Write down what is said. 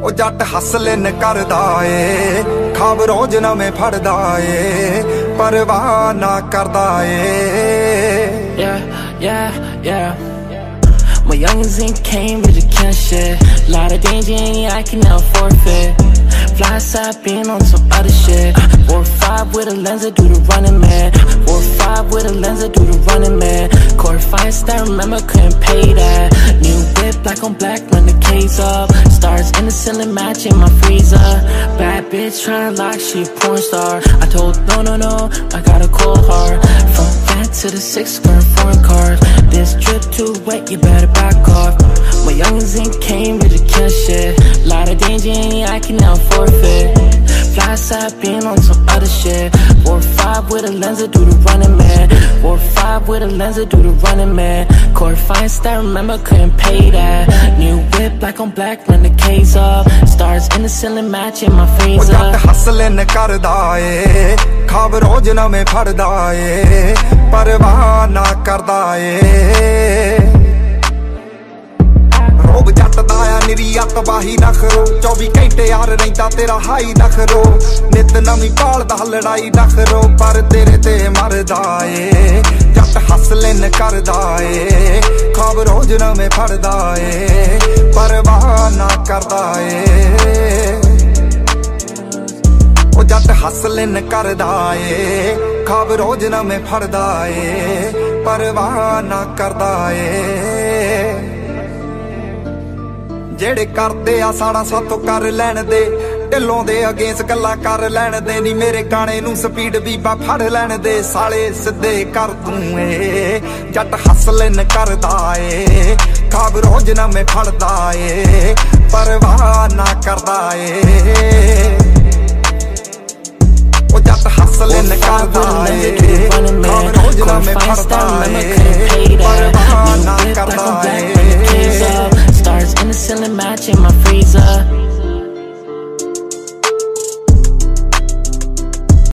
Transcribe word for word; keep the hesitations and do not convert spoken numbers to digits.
ओ जट हसलिन करदा ए खाब रोज नवें फड़दा ए परवाह ना करदा ए Yeah, yeah, yeah. My youngins ain't came with the can shit. Lot of danger and I can now forfeit. Fly side being on some other shit. Four five with a lens, I do the running man. Four five with a lens, I do the running man. Core fights that I remember couldn't pay that. New whip, black on black, run the case up. Stars in the ceiling matching my freezer. Bad bitch tryna lock, she a porn star. I told no, no, no, I gotta call hard. From that to the six, skirt foreign cars. This drip too wet, you better back off. My youngins ain't came with the kill shit. Lot of danger and I can now forfeit. Fly side being on some other shit. Four five with a lens, I do the running man. Four five with a lens, I do the running man. Core fights that I remember couldn't pay that. New whip, black on black, run the case up. Stars in the ceiling matching my freezer. ओ जट हसलिन करदा ए खाब रोज नवें फड़दा ए परवाह ना करदा ए रोब जट दा आ निरी अतवाही ना करो चौबी घंटे यार रहिंदा तेरा हाई ना करो नित नवीं पालदा लड़ाई ना करो पर तेरे ते मरदा ए जट हसलिन करदा ए खाब रोज नवें फड़दा ए परवाह ना करदा ए ओ जट हसलिन करदा ए खाब रोज नवें फड़दा ए परवाह ना करदा ए जेड़े करदे आ साड़ा सातों कर लैण दे ढिलों दे अगेंस गल्लां कर लैण दे नी मेरे गाने नूं स्पीड बीबा फड़ लैण दे साले सिद्धे कर दूं ए जट हसलिन करदा ए खाब रोज नवें फड़दा ए परवाह ना करदा ए ओ जट हसलिन करदा ए खाब रोज नवें फड़दा ए परवाह ना करदा ए Stars in the ceiling matching my